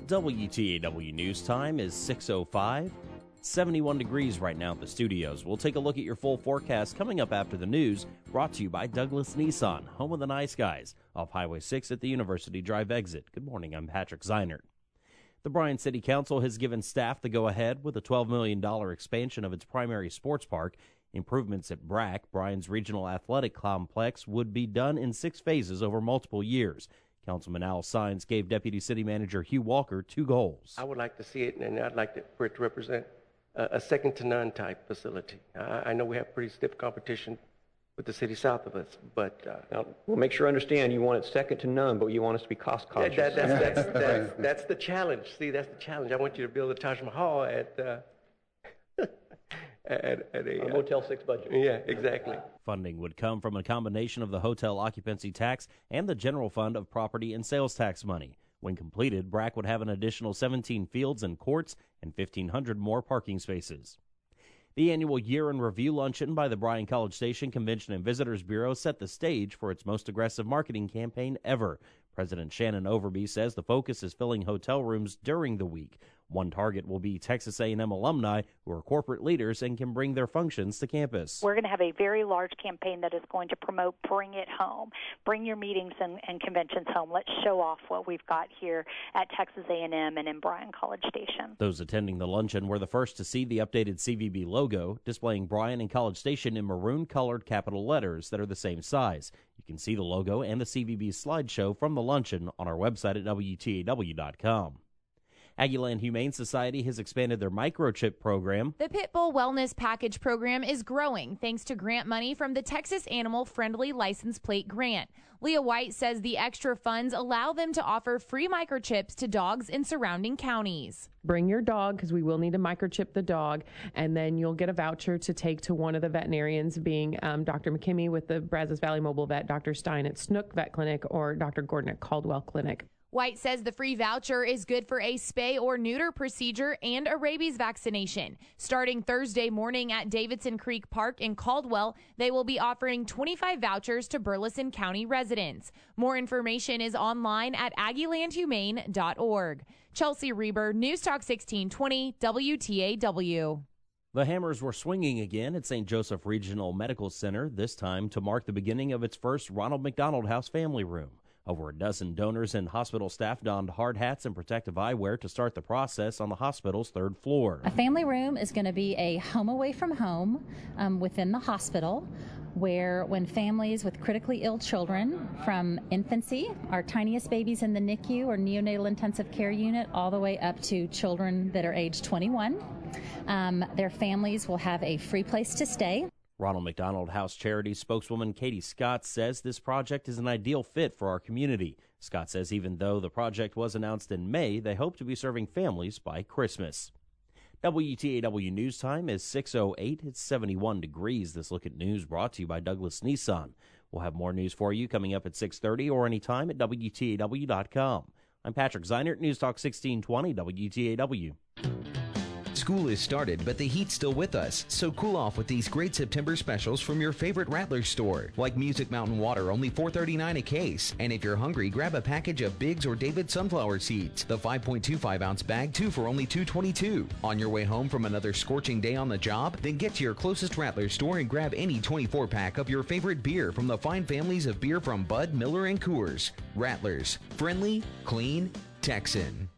WTAW News Time is 6:05. 71 degrees right now at the studios. We'll take a look at your full forecast coming up after the news, brought to you by Douglas Nissan, home of the nice guys, off Highway 6 at the University Drive exit. Good morning, I'm Patrick Zeinert. The Bryan City Council has given staff the go-ahead with a $12 million expansion of its primary sports park. Improvements at BRAC, Bryan's Regional Athletic Complex, would be done in 6 phases over multiple years. Councilman Al Sines gave Deputy City Manager Hugh Walker 2 goals. I would like to see it, and I'd like for it to represent a second-to-none type facility. I know we have pretty stiff competition with the city south of us, but... Now, we'll make sure I understand you want it second to none, but you want us to be cost-conscious. That's the challenge. See, that's the challenge. I want you to build a Taj Mahal at a Motel 6 budget. Yeah, exactly. Funding would come from a combination of the hotel occupancy tax and the general fund of property and sales tax money. When completed, BRAC would have an additional 17 fields and courts and 1,500 more parking spaces. The annual Year in Review luncheon by the Bryan College Station Convention and Visitors Bureau set the stage for its most aggressive marketing campaign ever. President Shannon Overby says the focus is filling hotel rooms during the week. One target will be Texas A&M alumni who are corporate leaders and can bring their functions to campus. We're going to have a very large campaign that is going to promote Bring It Home. Bring your meetings and conventions home. Let's show off what we've got here at Texas A&M and in Bryan College Station. Those attending the luncheon were the first to see the updated CVB logo, displaying Bryan and College Station in maroon-colored capital letters that are the same size. You can see the logo and the CVB slideshow from the luncheon on our website at WTAW.com. Aggieland Humane Society has expanded their microchip program. The Pitbull Wellness Package program is growing thanks to grant money from the Texas Animal Friendly License Plate Grant. Leah White says the extra funds allow them to offer free microchips to dogs in surrounding counties. Bring your dog, because we will need to microchip the dog, and then you'll get a voucher to take to one of the veterinarians, being Dr. McKimmey with the Brazos Valley Mobile Vet, Dr. Stein at Snook Vet Clinic, or Dr. Gordon at Caldwell Clinic. White says the free voucher is good for a spay or neuter procedure and a rabies vaccination. Starting Thursday morning at Davidson Creek Park in Caldwell, they will be offering 25 vouchers to Burleson County residents. More information is online at aggielandhumane.org. Chelsea Reber, News Talk 1620, WTAW. The Hammers were swinging again at St. Joseph Regional Medical Center, this time to mark the beginning of its first Ronald McDonald House Family Room. Over a dozen donors and hospital staff donned hard hats and protective eyewear to start the process on the hospital's 3rd floor. A family room is going to be a home away from home within the hospital, where when families with critically ill children from infancy, our tiniest babies in the NICU or neonatal intensive care unit, all the way up to children that are age 21, their families will have a free place to stay. Ronald McDonald House Charities spokeswoman Katie Scott says this project is an ideal fit for our community. Scott says even though the project was announced in May, they hope to be serving families by Christmas. WTAW News Time is 6:08. It's 71 degrees. This look at news brought to you by Douglas Nissan. We'll have more news for you coming up at 6:30 or anytime at WTAW.com. I'm Patrick Zeinert, News Talk 1620, WTAW. School is started, but the heat's still with us, so cool off with these great September specials from your favorite Rattlers store, like Music Mountain Water, only $4.39 a case. And if you're hungry, grab a package of Biggs or David sunflower seeds, the 5.25-ounce bag, 2 for only $2.22. On your way home from another scorching day on the job? Then get to your closest Rattlers store and grab any 24-pack of your favorite beer from the fine families of beer from Bud, Miller, and Coors. Rattlers, friendly, clean, Texan.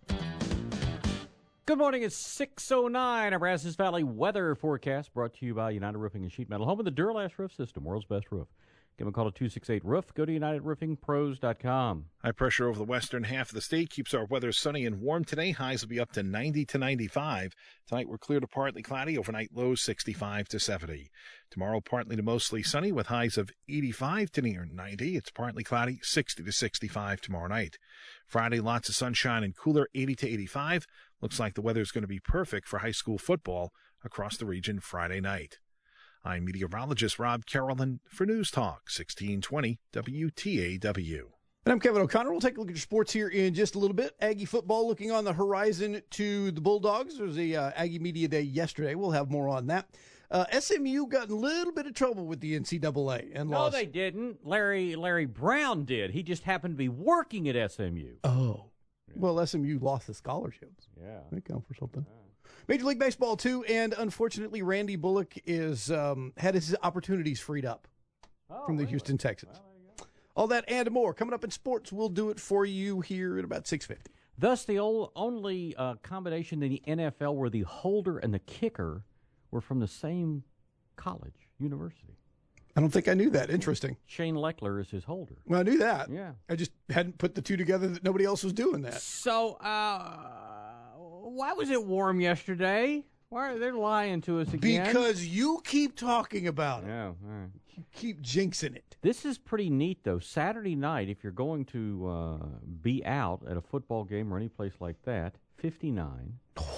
Good morning, it's 6:09. Our Brazos Valley weather forecast brought to you by United Roofing and Sheet Metal, home of the Duralast roof system, world's best roof. Give them a call at 268-ROOF. Go to UnitedRoofingPros.com. High pressure over the western half of the state keeps our weather sunny and warm today. Highs will be up to 90 to 95. Tonight we're clear to partly cloudy. Overnight lows 65 to 70. Tomorrow partly to mostly sunny with highs of 85 to near 90. It's partly cloudy, 60 to 65 tomorrow night. Friday lots of sunshine and cooler, 80 to 85. Looks like the weather is going to be perfect for high school football across the region Friday night. I'm meteorologist Rob Carolyn for News Talk 1620 WTAW. And I'm Kevin O'Connor. We'll take a look at your sports here in just a little bit. Aggie football looking on the horizon to the Bulldogs. There was a Aggie Media Day yesterday. We'll have more on that. SMU got in a little bit of trouble with the NCAA and lost. No, they didn't. Larry Brown did. He just happened to be working at SMU. Oh. Well, SMU lost the scholarships. Yeah. They count for something. Major League Baseball, too, and unfortunately, Randy Bullock is had his opportunities freed up from the Houston Texans. Well, there you go. All that and more coming up in sports. We'll do it for you here at about 6:50. Thus, the only combination in the NFL where the holder and the kicker were from the same college, university. I don't think I knew that. Interesting. Shane Leckler is his holder. Well, I knew that. Yeah. I just hadn't put the two together that nobody else was doing that. So, why was it warm yesterday? Why are they lying to us again? Because you keep talking about it. Yeah, all right. You keep jinxing it. This is pretty neat, though. Saturday night, if you're going to be out at a football game or any place like that, 59.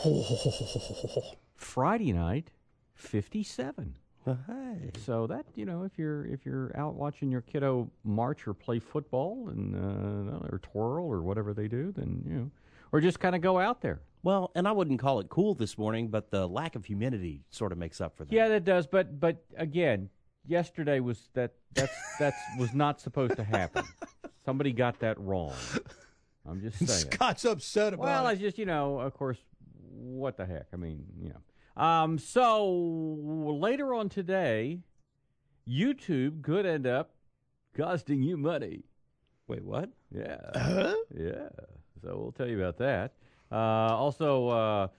Friday night, 57. Hey. So that, if you're out watching your kiddo march or play football and or twirl or whatever they do, then or just kind of go out there. Well, and I wouldn't call it cool this morning, but the lack of humidity sort of makes up for that. Yeah, that does. But again, yesterday was that was not supposed to happen. Somebody got that wrong. I'm just saying. Scott's upset about it. Well, I just of course, what the heck? I mean, So later on today, YouTube could end up costing you money. Wait, what? Yeah. Yeah. So we'll tell you about that. Also,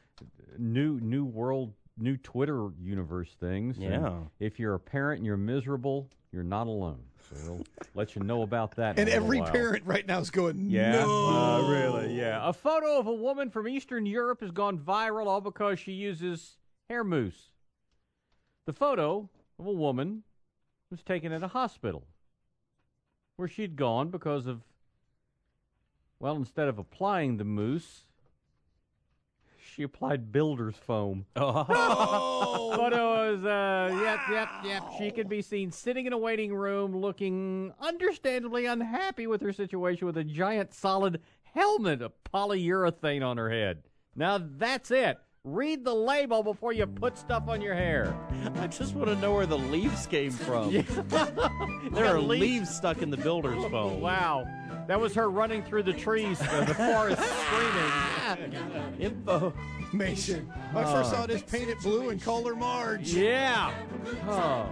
new Twitter universe things. Yeah. And if you're a parent and you're miserable, you're not alone. So we'll let you know about that. And in a every while. parent right now is going, Yeah, no. really, yeah. A photo of a woman from Eastern Europe has gone viral all because she uses hair mousse. The photo of a woman was taken at a hospital where she'd gone because of, well, instead of applying the mousse, she applied builder's foam. Oh. Photo is, yep. She could be seen sitting in a waiting room looking understandably unhappy with her situation with a giant solid helmet of polyurethane on her head. Now that's it. Read the label before you put stuff on your hair. I just want to know where the leaves came from. Yeah. There are leaves stuck in the builder's foam. Wow. That was her running through the trees, the forest, screaming. Information. I first saw this painted blue and called her Marge. Yeah. Oh.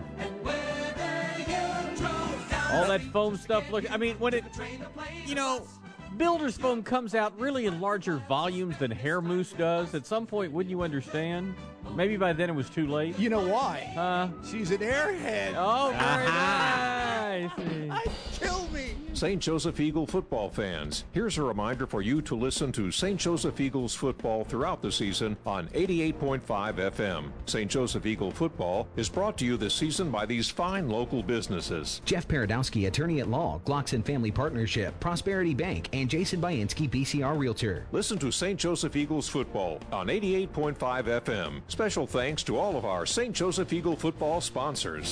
All that foam stuff. Look, I mean, when it, builder's foam comes out really in larger volumes than hair mousse does. At some point, wouldn't you understand? Maybe by then it was too late. You know why? She's an airhead. Oh, very nice. Kill me. St. Joseph Eagle football fans, here's a reminder for you to listen to St. Joseph Eagles football throughout the season on 88.5 FM. St. Joseph Eagle football is brought to you this season by these fine local businesses. Jeff Paradowski, attorney at law, Glockson Family Partnership, Prosperity Bank, and Jason Bainski, BCR Realtor. Listen to St. Joseph Eagles football on 88.5 FM. Special thanks to all of our St. Joseph Eagle football sponsors.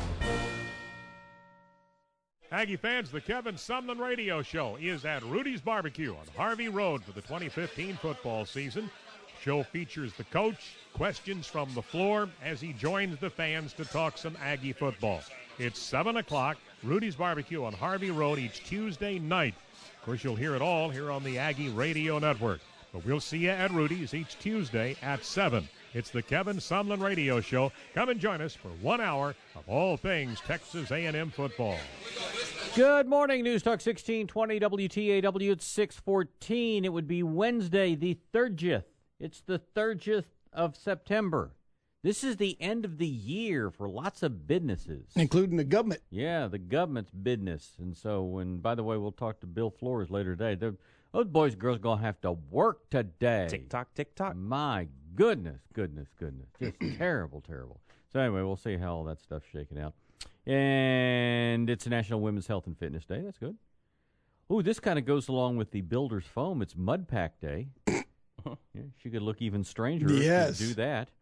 Aggie fans, the Kevin Sumlin Radio Show is at Rudy's Barbecue on Harvey Road for the 2015 football season. Show features the coach, questions from the floor as he joins the fans to talk some Aggie football. It's 7 o'clock, Rudy's Barbecue on Harvey Road each Tuesday night. Of course, you'll hear it all here on the Aggie Radio Network. But we'll see you at Rudy's each Tuesday at 7. It's the Kevin Sumlin Radio Show. Come and join us for 1 hour of all things Texas A&M football. Good morning, News Talk 1620 WTAW. It's 6:14. It would be Wednesday, the 30th. It's the 30th of September. This is the end of the year for lots of businesses. Including the government. Yeah, the government's business. And so, and by the way, we'll talk to Bill Flores later today. Those boys and girls are going to have to work today. Tick-tock, tick-tock. My goodness. Just terrible. So anyway, we'll see how all that stuff's shaking out. And it's National Women's Health and Fitness Day. That's good. Ooh, this kind of goes along with the Builder's Foam. It's Mud Pack Day. Yeah, she could look even stranger yes. if she could do that.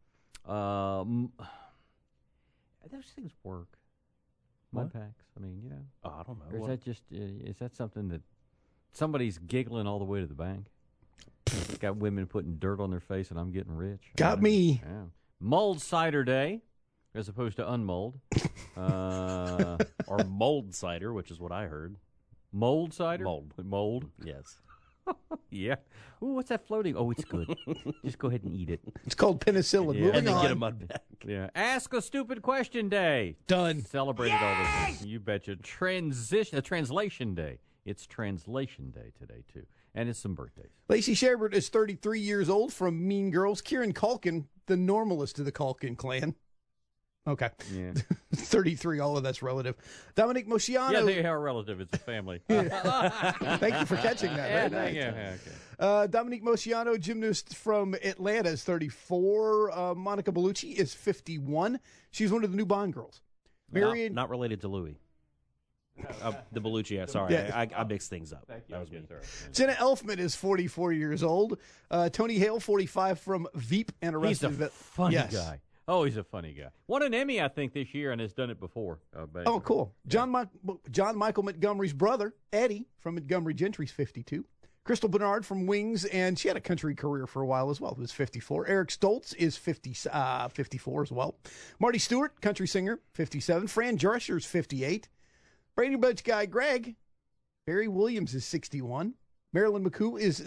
Those things work. Mud packs. I mean, I don't know. Or is that just is that something that somebody's giggling all the way to the bank? Got women putting dirt on their face, and I'm getting rich. Got me. Yeah. Mulled cider day, as opposed to unmulled. Or mold cider, which is what I heard. Mold cider? Mold. Mold? Yes. Yeah. Ooh, what's that floating? Oh, it's good. Just go ahead and eat it. It's called penicillin. Yeah. Moving And then on. get a mud bag. Yeah. Ask a stupid question day. Done. Celebrated all this. You betcha. Translation day. It's translation day today, too. And it's some birthdays. Lacey Sherbert is 33 years old from Mean Girls. Kieran Culkin, the normalist of the Culkin clan. Okay. Yeah. 33, all of that's relative. Dominic Mosciano. Yeah, they are relative. It's a family. Thank you for catching that. Yeah, Very nice. yeah, okay. Dominique Mosciano, gymnast from Atlanta, is 34. Monica Bellucci is 51. She's one of the new Bond girls. Marion, Not related to Louis. The Bellucci, yeah, sorry. Yeah. I mixed things up. That was me. Jenna Elfman is 44 years old. Tony Hale, 45, from Veep and He's Arrested. a funny Yes. guy. Oh, he's a funny guy. Won an Emmy, I think, this year and has done it before. Oh, cool. John Michael Montgomery's brother, Eddie, from Montgomery Gentry, is 52. Crystal Bernard from Wings, and she had a country career for a while as well, who was 54. Eric Stoltz is 54 as well. Marty Stewart, country singer, 57. Fran Drescher's 58. Brady Bunch guy Greg, Barry Williams is 61. Marilyn McCoo is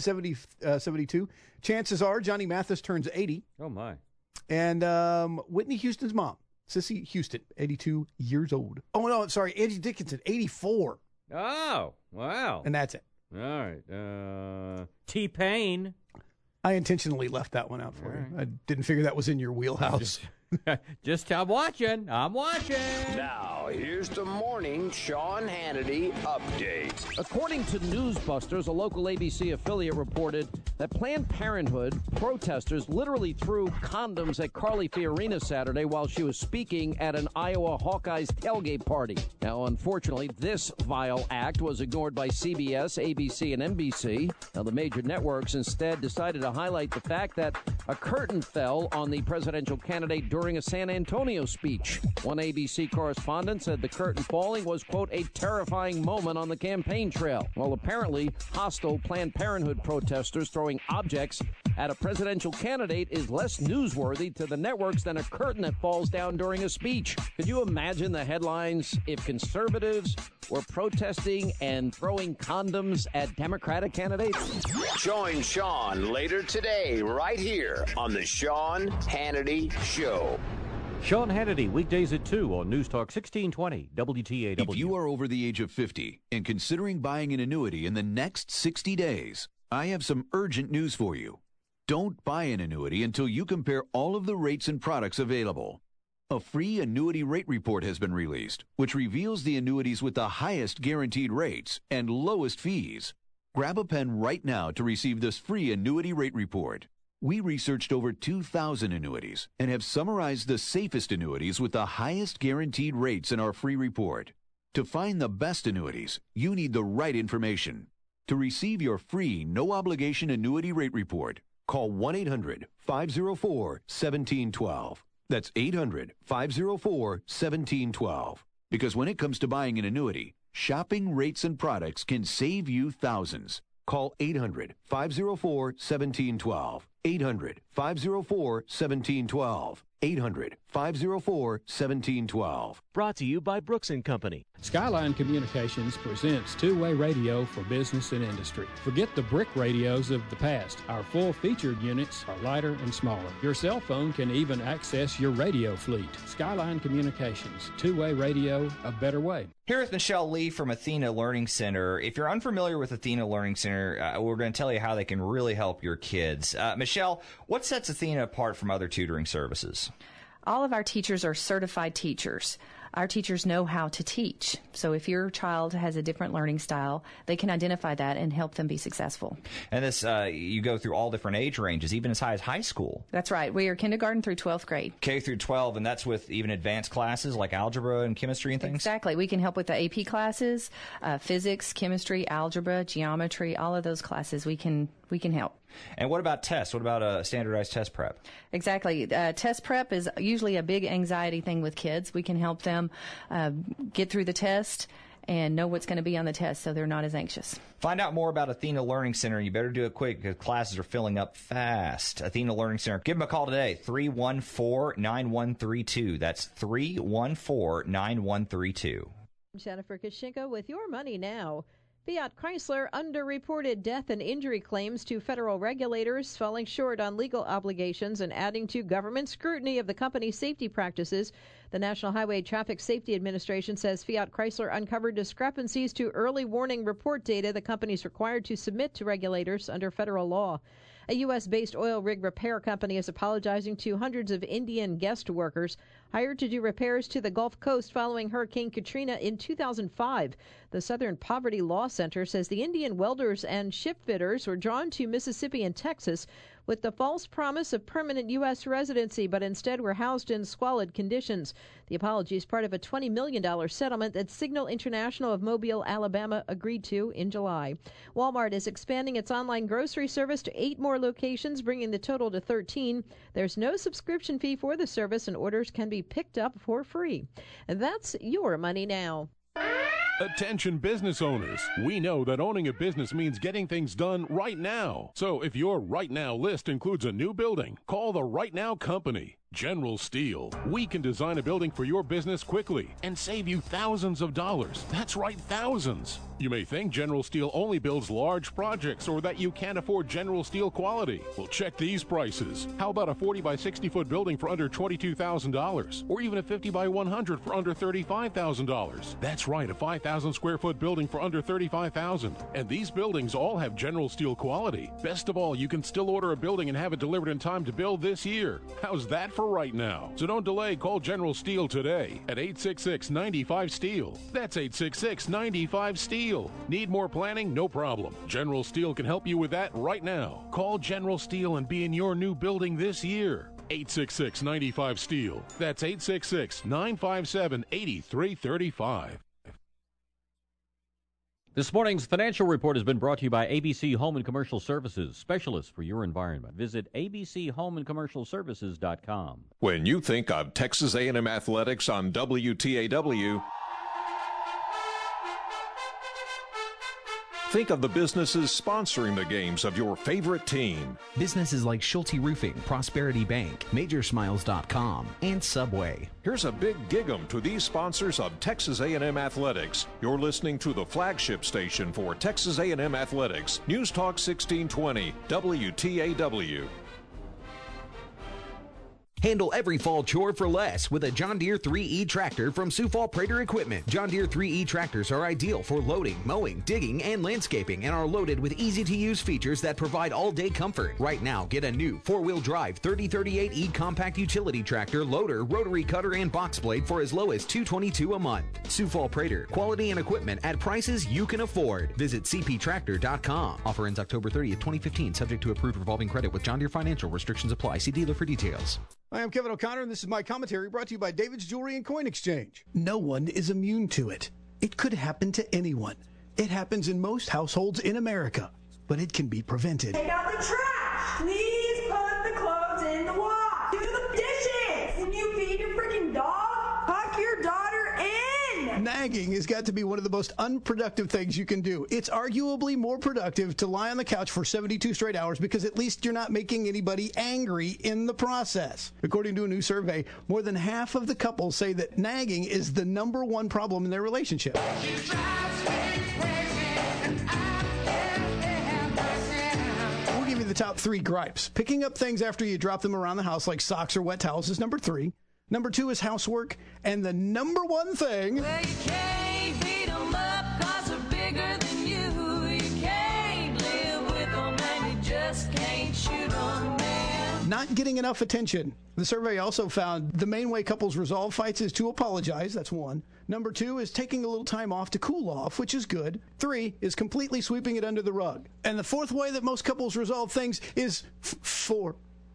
72. Chances are Johnny Mathis turns 80. Oh, my. And Whitney Houston's mom, Sissy Houston, 82 years old. Oh, no, sorry, Angie Dickinson, 84. Oh, wow. And that's it. All right. T-Pain. I intentionally left that one out for you. I didn't figure that was in your wheelhouse. I'm watching. I'm watching. Now, here's the morning Sean Hannity update. According to Newsbusters, a local ABC affiliate reported that Planned Parenthood protesters literally threw condoms at Carly Fiorina Saturday while she was speaking at an Iowa Hawkeyes tailgate party. Now, unfortunately, this vile act was ignored by CBS, ABC, and NBC. Now, the major networks instead decided to highlight the fact that a curtain fell on the presidential candidate during a San Antonio speech. One ABC correspondent said the curtain falling was, quote, a terrifying moment on the campaign trail. Well, apparently, hostile Planned Parenthood protesters throwing objects at a presidential candidate is less newsworthy to the networks than a curtain that falls down during a speech. Could you imagine the headlines if conservatives were protesting and throwing condoms at Democratic candidates? Join Sean later today, right here on the Sean Hannity Show. Sean Hannity, weekdays at 2 on News Talk 1620 WTAW. If you are over the age of 50 and considering buying an annuity in the next 60 days, I have some urgent news for you. Don't buy an annuity until you compare all of the rates and products available. A free annuity rate report has been released, which reveals the annuities with the highest guaranteed rates and lowest fees. Grab a pen right now to receive this free annuity rate report. We researched over 2,000 annuities and have summarized the safest annuities with the highest guaranteed rates in our free report. To find the best annuities, you need the right information. To receive your free, no-obligation annuity rate report, call 1-800-504-1712. That's 800-504-1712. Because when it comes to buying an annuity, shopping rates and products can save you thousands. Call 800-504-1712. 800-504-1712. 800-504-1712. Brought to you by Brooks & Company. Skyline Communications presents two-way radio for business and industry. Forget the brick radios of the past. Our full-featured units are lighter and smaller. Your cell phone can even access your radio fleet. Skyline Communications, two-way radio, a better way. Here with Michelle Lee from Athena Learning Center. If you're unfamiliar with Athena Learning Center, we're going to tell you how they can really help your kids. Michelle, what sets Athena apart from other tutoring services? All of our teachers are certified teachers. Our teachers know how to teach. So if your child has a different learning style, they can identify that and help them be successful. And this, you go through all different age ranges, even as high as high school. That's right. We are kindergarten through 12th grade. K through 12, and that's with even advanced classes like algebra and chemistry and things? Exactly. We can help with the AP classes, physics, chemistry, algebra, geometry, all of those classes we can help. And what about tests? What about standardized test prep? Exactly. Test prep is usually a big anxiety thing with kids. We can help them get through the test and know what's going to be on the test so they're not as anxious. Find out more about Athena Learning Center. You better do it quick because classes are filling up fast. Athena Learning Center. Give them a call today, 314-9132. That's 314-9132. Jennifer Kashinka with your money now. Fiat Chrysler underreported death and injury claims to federal regulators, falling short on legal obligations and adding to government scrutiny of the company's safety practices. The National Highway Traffic Safety Administration says Fiat Chrysler uncovered discrepancies to early warning report data the company's required to submit to regulators under federal law. A U.S.-based oil rig repair company is apologizing to hundreds of Indian guest workers hired to do repairs to the Gulf Coast following Hurricane Katrina in 2005. The Southern Poverty Law Center says the Indian welders and ship fitters were drawn to Mississippi and Texas with the false promise of permanent U.S. residency, but instead were housed in squalid conditions. The apology is part of a $20 million settlement that Signal International of Mobile, Alabama agreed to in July. Walmart is expanding its online grocery service to 8 more locations, bringing the total to 13. There's no subscription fee for the service, and orders can be picked up for free. And that's your money now. Attention business owners. We know that owning a business means getting things done right now. So if your right now list includes a new building, call the Right Now Company. General Steel. We can design a building for your business quickly and save you thousands of dollars. That's right, thousands. You may think General Steel only builds large projects or that you can't afford General Steel quality. Well, check these prices. How about a 40 by 60 foot building for under $22,000? Or even a 50 by 100 for under $35,000? That's right, a 5,000 square foot building for under $35,000. And these buildings all have General Steel quality. Best of all, you can still order a building and have it delivered in time to build this year. How's that for right now? So don't delay. Call General Steel today at 866-95-STEEL. That's 866-95-STEEL. Need more planning? No problem. General Steel can help you with that right now. Call General Steel and be in your new building this year. 866-95-STEEL. That's 866-957-8335. This morning's financial report has been brought to you by ABC Home and Commercial Services, specialists for your environment. Visit abchomeandcommercialservices.com. When you think of Texas A&M Athletics on WTAW, think of the businesses sponsoring the games of your favorite team. Businesses like Schulte Roofing, Prosperity Bank, Majorsmiles.com, and Subway. Here's a big gig-em to these sponsors of Texas A&M Athletics. You're listening to the flagship station for Texas A&M Athletics, News Talk 1620, WTAW. Handle every fall chore for less with a John Deere 3E tractor from Sioux Falls Prater Equipment. John Deere 3E tractors are ideal for loading, mowing, digging, and landscaping and are loaded with easy-to-use features that provide all-day comfort. Right now, get a new four-wheel drive 3038E compact utility tractor, loader, rotary cutter, and box blade for as low as $222 a month. Sioux Falls Prater, quality and equipment at prices you can afford. Visit cptractor.com. Offer ends October 30th, 2015, subject to approved revolving credit with John Deere Financial. Restrictions apply. See dealer for details. I am Kevin O'Connor, and this is my commentary brought to you by David's Jewelry and Coin Exchange. No one is immune to it. It could happen to anyone. It happens in most households in America, but it can be prevented. Take out the trash. Please put the clothes in the wash. Do the dishes. When you feed your freaking dog, tuck your daughter in. Nagging has got to be one of the most unproductive things you can do. It's arguably more productive to lie on the couch for 72 straight hours because at least you're not making anybody angry in the process. According to a new survey, more than half of the couples say that nagging is the number one problem in their relationship. We'll give you the top 3 gripes. Picking up things after you drop them around the house like socks or wet towels is number 3. Number 2 is housework. And the number 1 thing... Well, you can't beat them up 'cause they're bigger than you. You can't live with them and you just can't shoot them, man. Not getting enough attention. The survey also found the main way couples resolve fights is to apologize. That's 1. Number 2 is taking a little time off to cool off, which is good. 3 is completely sweeping it under the rug. And the 4th way that most couples resolve things is for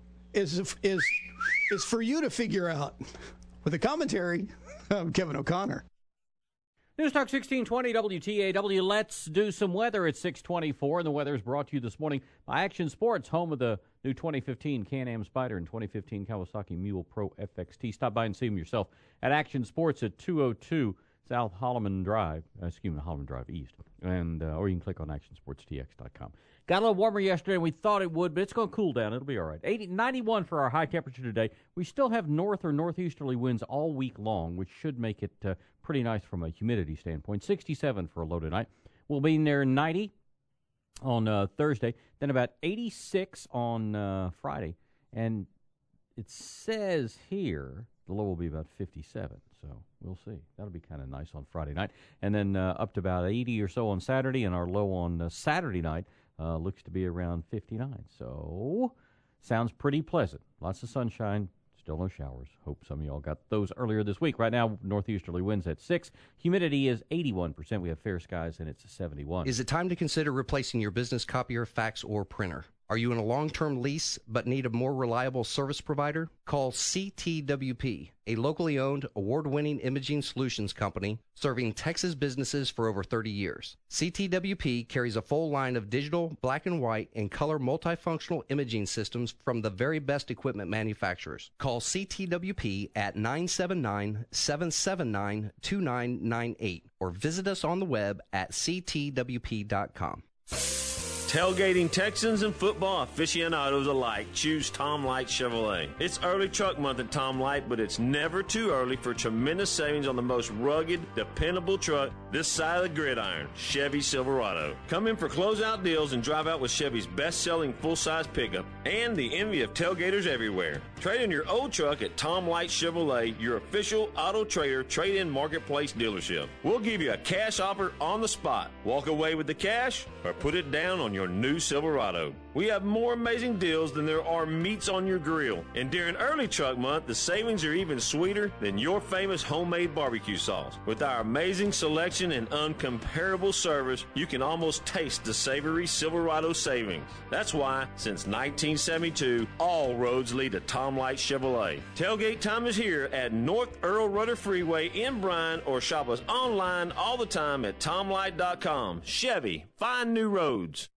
you to figure out. With a commentary, I'm Kevin O'Connor. News Talk 1620 WTAW. Let's do some weather at 624. And the weather is brought to you this morning by Action Sports, home of the new 2015 Can-Am Spyder and 2015 Kawasaki Mule Pro FXT. Stop by and see them yourself at Action Sports at 202 South Holloman Drive, Holloman Drive East. And or you can click on actionsportstx.com. Got a little warmer yesterday than we thought it would, but it's going to cool down. It'll be all right. 91 for our high temperature today. We still have north or northeasterly winds all week long, which should make it pretty nice from a humidity standpoint. 67 for a low tonight. We'll be near 90 on Thursday, then about 86 on Friday. And it says here the low will be about 57, so we'll see. That'll be kind of nice on Friday night. And then up to about 80 or so on Saturday, and our low on Saturday night looks to be around 59. So sounds pretty pleasant. Lots of sunshine, still no showers. Hope some of y'all got those earlier this week. Right now, northeasterly winds at 6. Humidity is 81%. We have fair skies, and it's 71. Is it time to consider replacing your business copier, fax, or printer? Are you in a long-term lease but need a more reliable service provider? Call CTWP, a locally owned, award-winning imaging solutions company serving Texas businesses for over 30 years. CTWP carries a full line of digital, black and white, and color multifunctional imaging systems from the very best equipment manufacturers. Call CTWP at 979-779-2998 or visit us on the web at ctwp.com. Tailgating Texans and football aficionados alike choose Tom Light Chevrolet. It's early truck month at Tom Light, but it's never too early for tremendous savings on the most rugged, dependable truck this side of the gridiron, Chevy Silverado. Come in for closeout deals and drive out with Chevy's best-selling full-size pickup and the envy of tailgaters everywhere. Trade in your old truck at Tom Light Chevrolet, your official Auto Trader trade-in marketplace dealership. We'll give you a cash offer on the spot. Walk away with the cash or put it down on your new Silverado. We have more amazing deals than there are meats on your grill. And during early truck month, the savings are even sweeter than your famous homemade barbecue sauce. With our amazing selection and uncomparable service, you can almost taste the savory Silverado savings. That's why, since 1972, all roads lead to Tom Light Chevrolet. Tailgate time is here at North Earl Rudder Freeway in Bryan, or shop us online all the time at tomlight.com. Chevy, find new roads.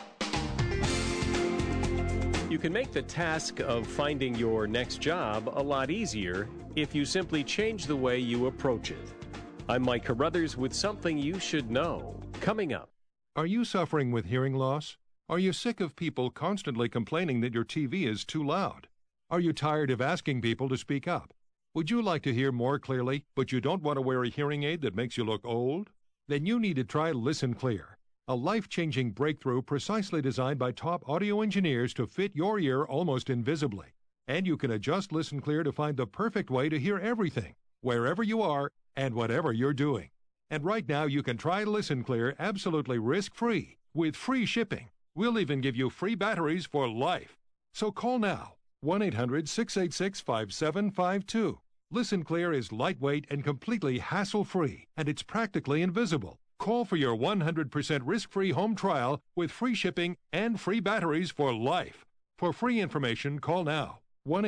You can make the task of finding your next job a lot easier if you simply change the way you approach it. I'm Mike Carruthers with something you should know. Coming up. Are you suffering with hearing loss? Are you sick of people constantly complaining that your TV is too loud? Are you tired of asking people to speak up? Would you like to hear more clearly, but you don't want to wear a hearing aid that makes you look old? Then you need to try Listen Clear, a life-changing breakthrough precisely designed by top audio engineers to fit your ear almost invisibly. And you can adjust Listen Clear to find the perfect way to hear everything, wherever you are and whatever you're doing. And right now you can try Listen Clear absolutely risk-free with free shipping. We'll even give you free batteries for life. So call now, 1-800-686-5752. Listen Clear is lightweight and completely hassle-free, and it's practically invisible. Call for your 100% risk-free home trial with free shipping and free batteries for life. For free information, call now.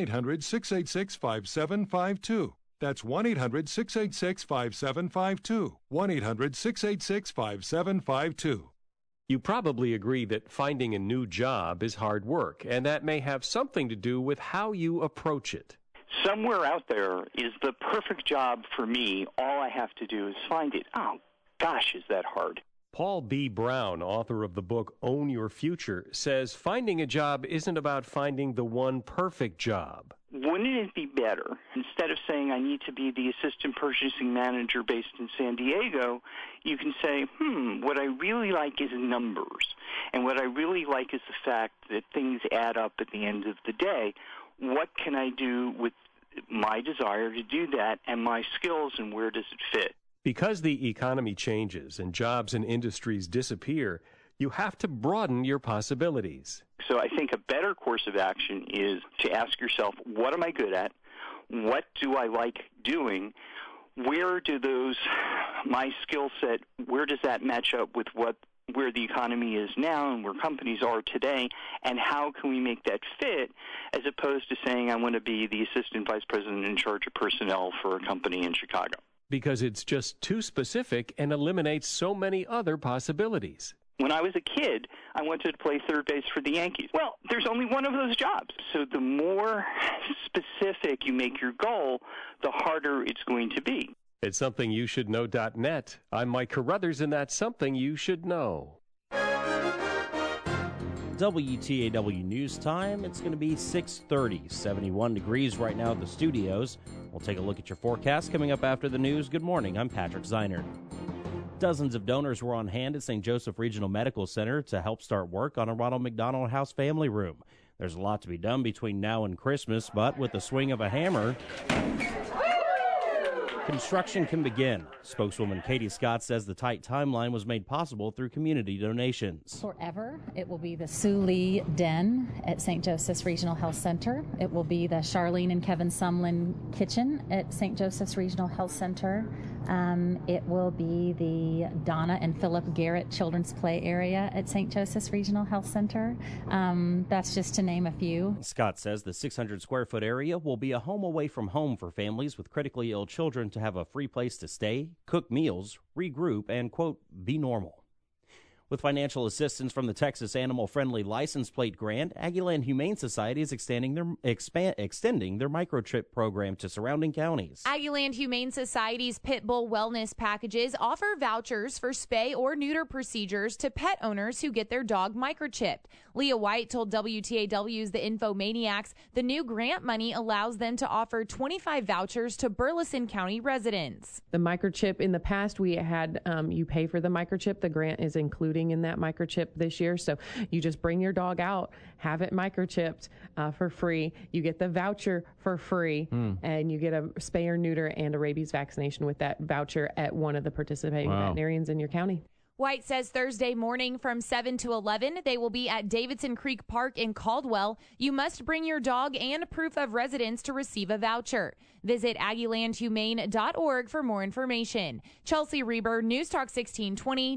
1-800-686-5752. That's 1-800-686-5752. 1-800-686-5752. You probably agree that finding a new job is hard work, and that may have something to do with how you approach it. Somewhere out there is the perfect job for me. All I have to do is find it. Oh, gosh, is that hard. Paul B. Brown, author of the book Own Your Future, says finding a job isn't about finding the one perfect job. Wouldn't it be better, instead of saying I need to be the assistant purchasing manager based in San Diego, you can say, what I really like is numbers. And what I really like is the fact that things add up at the end of the day. What can I do with my desire to do that and my skills, and where does it fit? Because the economy changes and jobs and industries disappear, you have to broaden your possibilities. So I think a better course of action is to ask yourself, what am I good at? What do I like doing? Where do my skill set, where does that match up with where the economy is now and where companies are today, and how can we make that fit, as opposed to saying I want to be the assistant vice president in charge of personnel for a company in Chicago. Because it's just too specific and eliminates so many other possibilities. When I was a kid, I wanted to play third base for the Yankees. Well, there's only one of those jobs. So the more specific you make your goal, the harder it's going to be. It's SomethingYouShouldKnow.net. I'm Mike Carruthers, and that's Something You Should Know. WTAW News Time. It's going to be 6:30, 71 degrees right now at the studios. We'll take a look at your forecast coming up after the news. Good morning. I'm Patrick Zeiner. Dozens of donors were on hand at St. Joseph Regional Medical Center to help start work on a Ronald McDonald House family room. There's a lot to be done between now and Christmas, but with the swing of a hammer, construction can begin. Spokeswoman Katie Scott says the tight timeline was made possible through community donations. Forever, it will be the Sue Lee Den at St. Joseph's Regional Health Center. It will be the Charlene and Kevin Sumlin Kitchen at St. Joseph's Regional Health Center. It will be the Donna and Philip Garrett Children's Play Area at St. Joseph's Regional Health Center. That's just to name a few. Scott says the 600-square-foot area will be a home away from home for families with critically ill children to have a free place to stay, cook meals, regroup, and, quote, be normal. With financial assistance from the Texas Animal Friendly License Plate Grant, Aggieland Humane Society is extending their microchip program to surrounding counties. Aggieland Humane Society's Pit Bull Wellness Packages offer vouchers for spay or neuter procedures to pet owners who get their dog microchipped. Leah White told WTAW's The Infomaniacs the new grant money allows them to offer 25 vouchers to Burleson County residents. The microchip in the past, we had you pay for the microchip. The grant is including in that microchip this year. So you just bring your dog out, have it microchipped for free. You get the voucher for free, and you get a spay or neuter and a rabies vaccination with that voucher at one of the participating veterinarians in your county. White says Thursday morning from 7 to 11, they will be at Davidson Creek Park in Caldwell. You must bring your dog and proof of residence to receive a voucher. Visit AggielandHumane.org for more information. Chelsea Reber, News Talk 1620,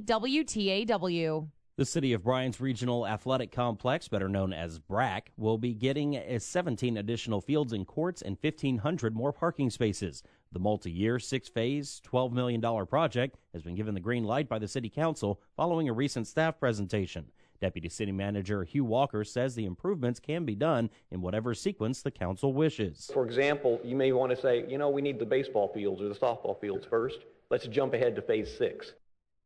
WTAW. The City of Bryan's Regional Athletic Complex, better known as BRAC, will be getting 17 additional fields and courts and 1,500 more parking spaces. The multi-year, six-phase, $12 million project has been given the green light by the City Council following a recent staff presentation. Deputy City Manager Hugh Walker says the improvements can be done in whatever sequence the council wishes. For example, you may want to say, we need the baseball fields or the softball fields first. Let's jump ahead to phase 6.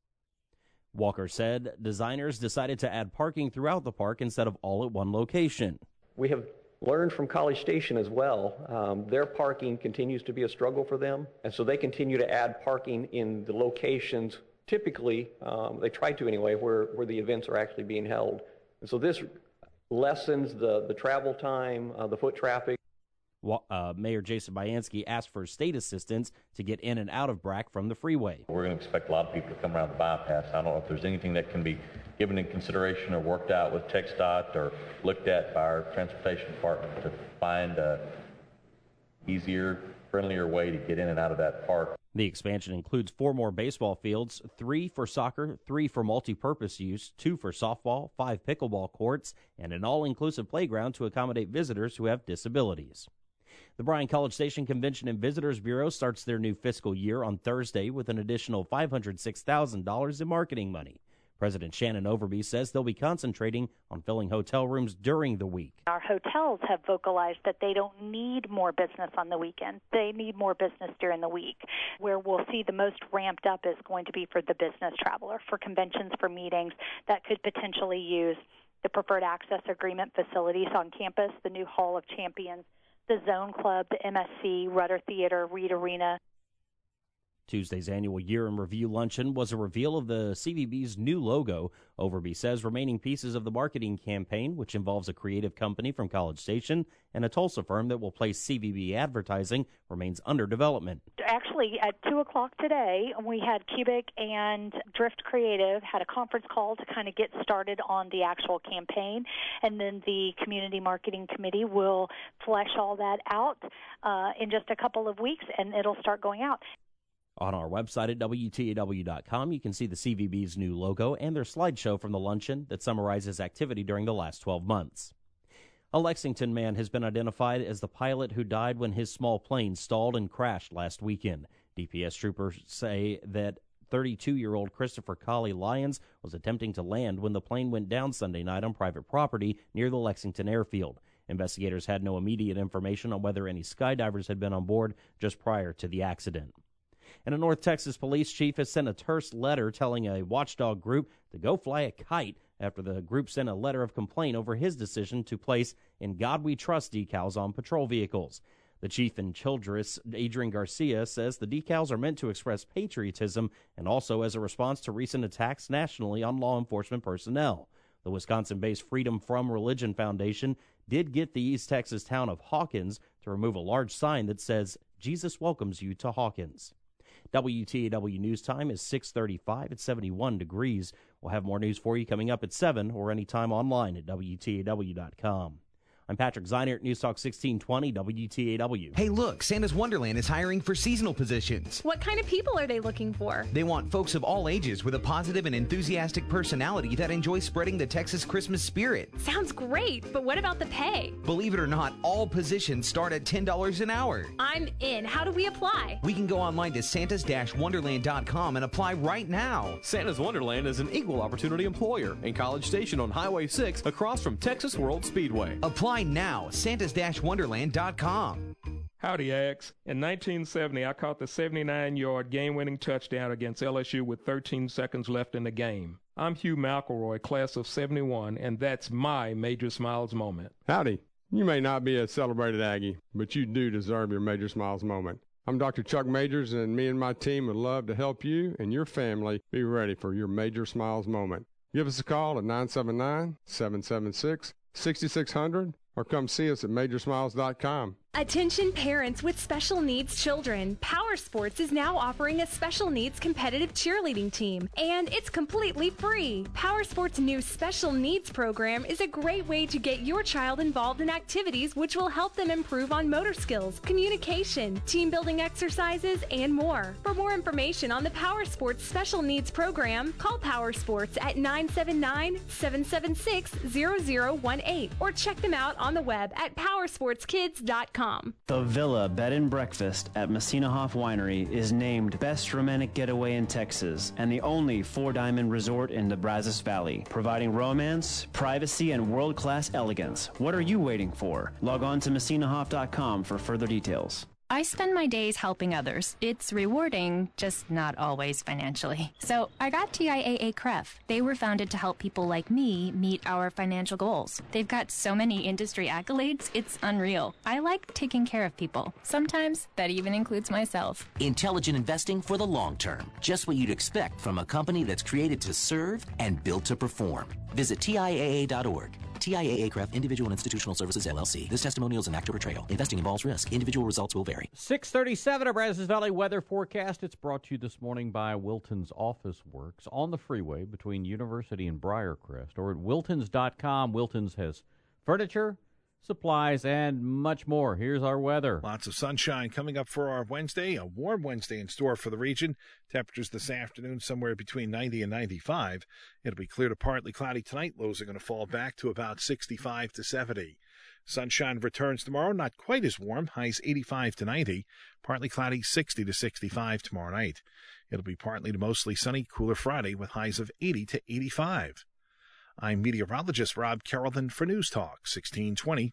Walker said designers decided to add parking throughout the park instead of all at one location. We have learned from College Station as well. Their parking continues to be a struggle for them, and so they continue to add parking in the locations, typically, they try to anyway, where the events are actually being held. And so this lessens the travel time, the foot traffic. Mayor Jason Bayansky asked for state assistance to get in and out of BRAC from the freeway. We're going to expect a lot of people to come around the bypass. I don't know if there's anything that can be given in consideration or worked out with TxDOT or looked at by our transportation department to find a easier, friendlier way to get in and out of that park. The expansion includes 4 more baseball fields, 3 for soccer, 3 for multi-purpose use, 2 for softball, 5 pickleball courts, and an all-inclusive playground to accommodate visitors who have disabilities. The Bryan College Station Convention and Visitors Bureau starts their new fiscal year on Thursday with an additional $506,000 in marketing money. President Shannon Overby says they'll be concentrating on filling hotel rooms during the week. Our hotels have vocalized that they don't need more business on the weekend. They need more business during the week. Where we'll see the most ramped up is going to be for the business traveler, for conventions, for meetings that could potentially use the preferred access agreement facilities on campus, the new Hall of Champions, the Zone Club, the MSC, Rudder Theater, Reed Arena. Tuesday's annual Year in Review luncheon was a reveal of the CVB's new logo. Overby says remaining pieces of the marketing campaign, which involves a creative company from College Station and a Tulsa firm that will place CVB advertising, remains under development. Actually, at 2 o'clock today, we had Cubic and Drift Creative had a conference call to kind of get started on the actual campaign, and then the Community Marketing Committee will flesh all that out in just a couple of weeks, and it'll start going out. On our website at WTAW.com, you can see the CVB's new logo and their slideshow from the luncheon that summarizes activity during the last 12 months. A Lexington man has been identified as the pilot who died when his small plane stalled and crashed last weekend. DPS troopers say that 32-year-old Christopher Colley Lyons was attempting to land when the plane went down Sunday night on private property near the Lexington airfield. Investigators had no immediate information on whether any skydivers had been on board just prior to the accident. And a North Texas police chief has sent a terse letter telling a watchdog group to go fly a kite after the group sent a letter of complaint over his decision to place "In God We Trust" decals on patrol vehicles. The chief in Childress, Adrian Garcia, says the decals are meant to express patriotism and also as a response to recent attacks nationally on law enforcement personnel. The Wisconsin-based Freedom From Religion Foundation did get the East Texas town of Hawkins to remove a large sign that says, "Jesus welcomes you to Hawkins." WTAW News Time is 6:35 at 71 degrees. We'll have more news for you coming up at 7 or anytime online at WTAW.com. I'm Patrick Zeinert, News Talk 1620 WTAW. Hey, look, Santa's Wonderland is hiring for seasonal positions. What kind of people are they looking for? They want folks of all ages with a positive and enthusiastic personality that enjoy spreading the Texas Christmas spirit. Sounds great, but what about the pay? Believe it or not, all positions start at $10 an hour. I'm in. How do we apply? We can go online to santas-wonderland.com and apply right now. Santa's Wonderland is an equal opportunity employer in College Station on Highway 6 across from Texas World Speedway. Apply now, santas-wonderland.com. Howdy, Ags. In 1970, I caught the 79-yard game-winning touchdown against LSU with 13 seconds left in the game. I'm Hugh McElroy, class of 71, and that's my Major Smiles moment. Howdy. You may not be a celebrated Aggie, but you do deserve your Major Smiles moment. I'm Dr. Chuck Majors, and me and my team would love to help you and your family be ready for your Major Smiles moment. Give us a call at 979-776-6600 or come see us at majorsmiles.com. Attention parents with special needs children. Power Sports is now offering a special needs competitive cheerleading team, and it's completely free. Power Sports' new special needs program is a great way to get your child involved in activities which will help them improve on motor skills, communication, team building exercises, and more. For more information on the Power Sports special needs program, call Power Sports at 979-776-0018 or check them out on the web at powersportskids.com. The Villa Bed and Breakfast at Messina Hoff Winery is named Best Romantic Getaway in Texas and the only four-diamond resort in the Brazos Valley, providing romance, privacy, and world-class elegance. What are you waiting for? Log on to messinahoff.com for further details. I spend my days helping others. It's rewarding, just not always financially. So I got TIAA CREF. They were founded to help people like me meet our financial goals. They've got so many industry accolades, it's unreal. I like taking care of people. Sometimes that even includes myself. Intelligent investing for the long term. Just what you'd expect from a company that's created to serve and built to perform. Visit TIAA.org. TIAA CREF Individual and Institutional Services, LLC. This testimonial is an act of betrayal. Investing involves risk. Individual results will vary. 637, our Brazos Valley weather forecast. It's brought to you this morning by Wilton's Office Works on the freeway between University and Briarcrest, or at wiltons.com. Wiltons has furniture, supplies, and much more. Here's our weather. Lots of sunshine coming up for our Wednesday. A warm Wednesday in store for the region. Temperatures this afternoon somewhere between 90 and 95. It'll be clear to partly cloudy tonight. Lows are going to fall back to about 65 to 70. Sunshine returns tomorrow. Not quite as warm. Highs 85 to 90. Partly cloudy 60 to 65 tomorrow night. It'll be partly to mostly sunny, cooler Friday with highs of 80 to 85. I'm meteorologist Rob Carrollton for News Talk 1620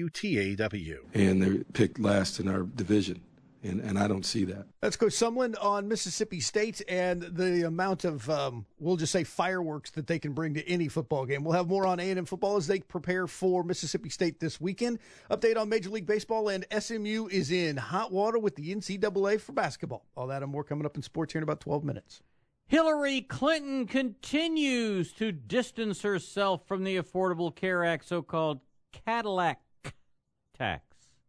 WTAW. And they picked last in our division, and I don't see that. That's Coach Sumlin on Mississippi State and the amount of, we'll just say, fireworks that they can bring to any football game. We'll have more on A&M football as they prepare for Mississippi State this weekend. Update on Major League Baseball, and SMU is in hot water with the NCAA for basketball. All that and more coming up in sports here in about 12 minutes. Hillary Clinton continues to distance herself from the Affordable Care Act so-called Cadillac tax.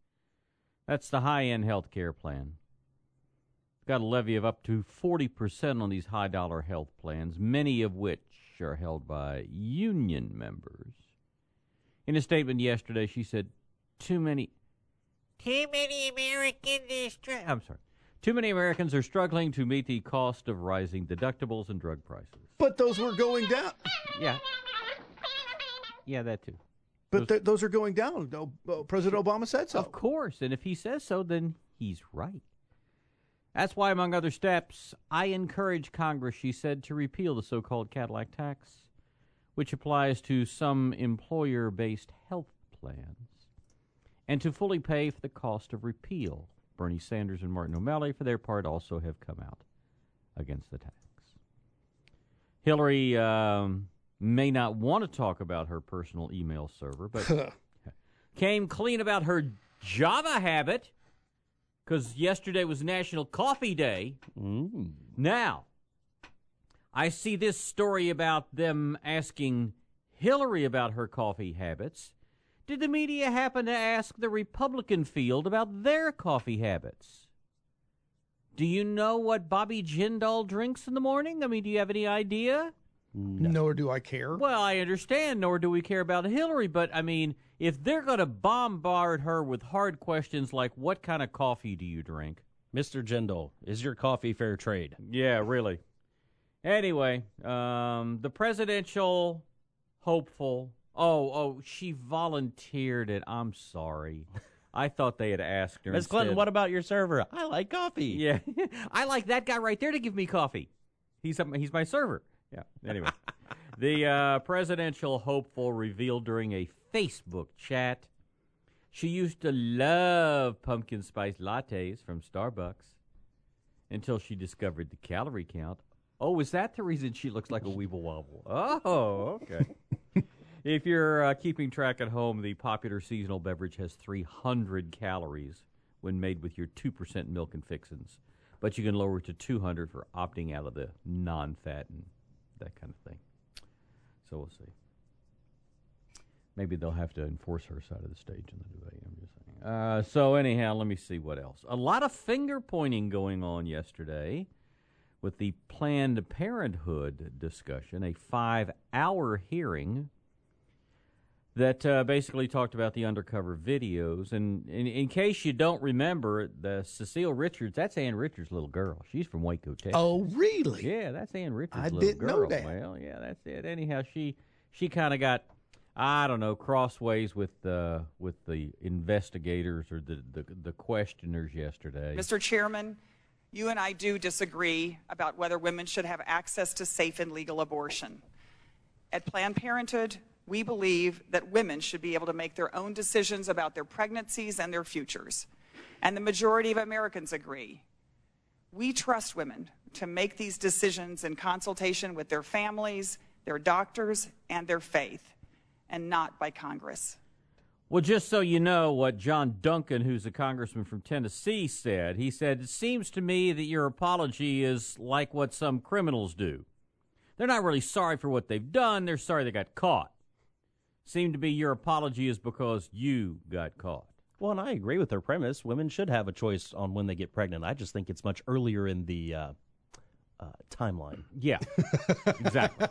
That's the high-end health care plan. Got a levy of up to 40% on these high-dollar health plans, many of which are held by union members. In a statement yesterday, she said, Too many Americans are struggling to meet the cost of rising deductibles and drug prices. But those were going down. Yeah, that too. But those are going down. President Obama said so. Of course, and if he says so, then he's right. That's why, among other steps, I encourage Congress, she said, to repeal the so-called Cadillac tax, which applies to some employer-based health plans, and to fully pay for the cost of repeal. Bernie Sanders and Martin O'Malley, for their part, also have come out against the tax. Hillary may not want to talk about her personal email server, but came clean about her Java habit because yesterday was National Coffee Day. Now, I see this story about them asking Hillary about her coffee habits. Did the media happen to ask the Republican field about their coffee habits? Do you know what Bobby Jindal drinks in the morning? I mean, do you have any idea? No. Nor do I care. Well, I understand, nor do we care about Hillary, but, I mean, if they're going to bombard her with hard questions like, what kind of coffee do you drink? Mr. Jindal, is your coffee fair trade? Yeah, really. Anyway, the presidential hopeful. Oh, she volunteered it. I'm sorry. I thought they had asked her. Ms. Clinton, what about your server? I like coffee. Yeah, I like that guy right there to give me coffee. He's my server. Yeah, anyway. The presidential hopeful revealed during a Facebook chat she used to love pumpkin spice lattes from Starbucks until she discovered the calorie count. Oh, is that the reason she looks like a Weeble Wobble? Oh, okay. If you're keeping track at home, the popular seasonal beverage has 300 calories when made with your 2% milk and fixins, but you can lower it to 200 for opting out of the non-fat and that kind of thing. So we'll see. Maybe they'll have to enforce her side of the stage in the debate. I'm just saying. So anyhow, let me see what else. A lot of finger pointing going on yesterday with the Planned Parenthood discussion, a 5-hour hearing that basically talked about the undercover videos. And in case you don't remember, the Cecile Richards, that's Ann Richards' little girl. She's from Waco, Texas. Oh, really? Yeah, that's Ann Richards' I little didn't girl. know that. Well, yeah, that's it. Anyhow, she kind of got, I don't know, crossways with the investigators or the questioners yesterday. Mr. Chairman, you and I do disagree about whether women should have access to safe and legal abortion. At Planned Parenthood, we believe that women should be able to make their own decisions about their pregnancies and their futures. And the majority of Americans agree. We trust women to make these decisions in consultation with their families, their doctors, and their faith, and not by Congress. Well, just so you know what John Duncan, who's a congressman from Tennessee, said. He said, it seems to me that your apology is like what some criminals do. They're not really sorry for what they've done. They're sorry they got caught. Seemed to be your apology is because you got caught. Well, and I agree with their premise. Women should have a choice on when they get pregnant. I just think it's much earlier in the timeline. Yeah, exactly.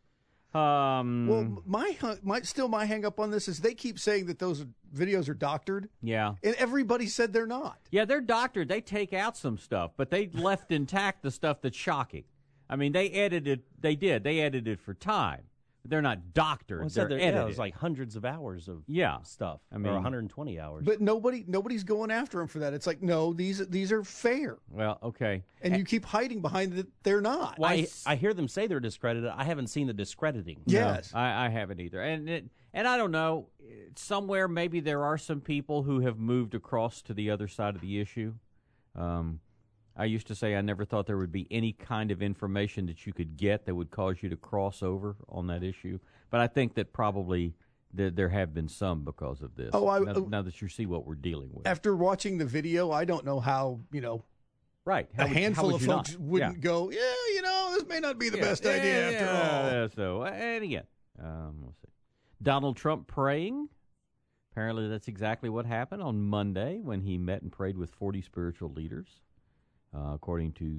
Well, my hang up on this is they keep saying that those videos are doctored. Yeah. And everybody said they're not. Yeah, they're doctored. They take out some stuff, but they left intact the stuff that's shocking. I mean, they edited for time. They're not doctored. Well, they're edited. It was like hundreds of hours of stuff. I mean, or 120 hours. But nobody's going after them for that. It's like, no, these are fair. Well, okay. And you keep hiding behind that they're not. Well, I hear them say they're discredited. I haven't seen the discrediting. Yes. No, I haven't either. And I don't know, somewhere maybe there are some people who have moved across to the other side of the issue. I used to say I never thought there would be any kind of information that you could get that would cause you to cross over on that issue. But I think that probably there have been some because of this. Oh, now that you see what we're dealing with. After watching the video, I don't know how, right. A handful of folks wouldn't go, this may not be the best idea after all. So, and again, we'll see. Donald Trump praying. Apparently that's exactly what happened on Monday when he met and prayed with 40 spiritual leaders. According to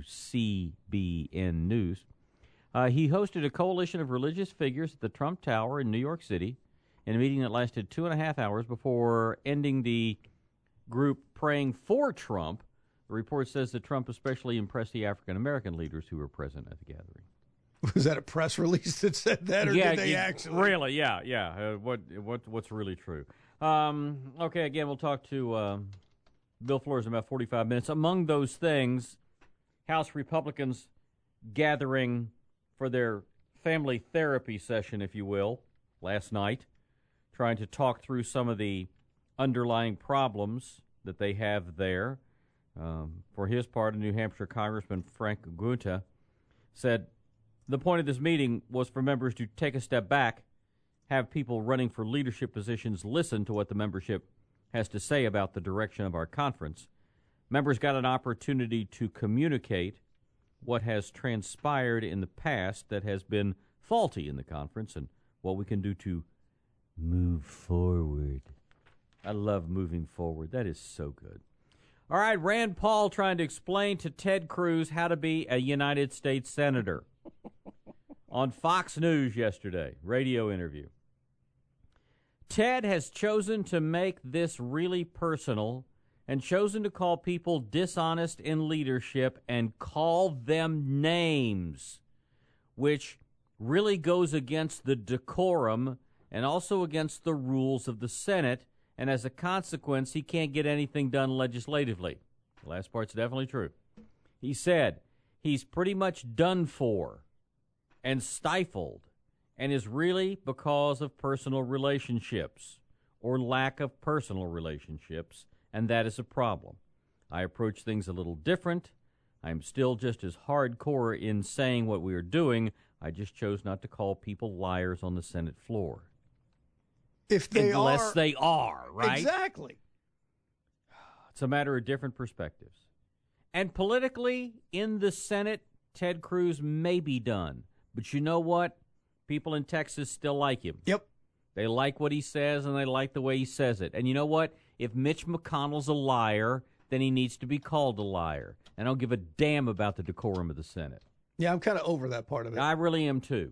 CBN News. He hosted a coalition of religious figures at the Trump Tower in New York City in a meeting that lasted 2.5 hours before ending the group praying for Trump. The report says that Trump especially impressed the African-American leaders who were present at the gathering. Was that a press release that said that, or did they actually? Really, yeah. What's really true? Okay, again, we'll talk to Bill Flores in about 45 minutes. Among those things, House Republicans gathering for their family therapy session, if you will, last night, trying to talk through some of the underlying problems that they have there. For his part, a New Hampshire Congressman, Frank Gunta, said the point of this meeting was for members to take a step back, have people running for leadership positions listen to what the membership has to say about the direction of our conference. Members got an opportunity to communicate what has transpired in the past that has been faulty in the conference and what we can do to move forward. I love moving forward. That is so good. All right, Rand Paul trying to explain to Ted Cruz how to be a United States Senator. On Fox News yesterday, radio interview. Ted has chosen to make this really personal and chosen to call people dishonest in leadership and call them names, which really goes against the decorum and also against the rules of the Senate, and as a consequence, he can't get anything done legislatively. The last part's definitely true. He said he's pretty much done for and stifled, and is really because of personal relationships or lack of personal relationships, and that is a problem. I approach things a little different. I'm still just as hardcore in saying what we are doing. I just chose not to call people liars on the Senate floor. Unless they are, right? Exactly. It's a matter of different perspectives. And politically, in the Senate, Ted Cruz may be done. But you know what? People in Texas still like him. Yep. They like what he says, and they like the way he says it. And you know what? If Mitch McConnell's a liar, then he needs to be called a liar. And I don't give a damn about the decorum of the Senate. Yeah, I'm kind of over that part of it. I really am, too.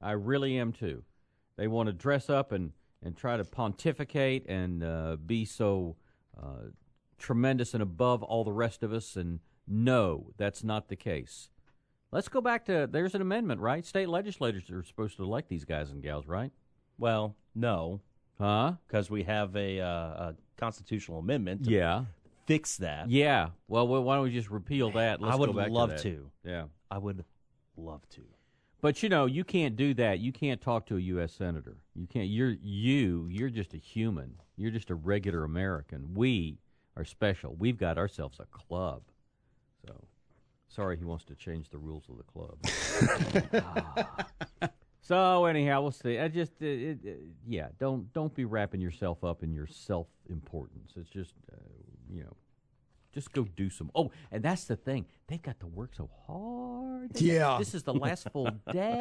They want to dress up and try to pontificate and be so tremendous and above all the rest of us. And no, that's not the case. Let's go back to, there's an amendment, right? State legislators are supposed to elect these guys and gals, right? Well, no. Huh? Because we have a constitutional amendment to fix that. Yeah. Well, why don't we just repeal that? Let's I would go back love to that. to. Yeah. I would love to. But, you know, you can't do that. You can't talk to a U.S. senator. You can't. You're just a human. You're just a regular American. We are special. We've got ourselves a club. So, sorry he wants to change the rules of the club. So, anyhow, we'll see. Don't be wrapping yourself up in your self-importance. It's just, just go do some. Oh, and that's the thing. They've got to work so hard. This is the last full day.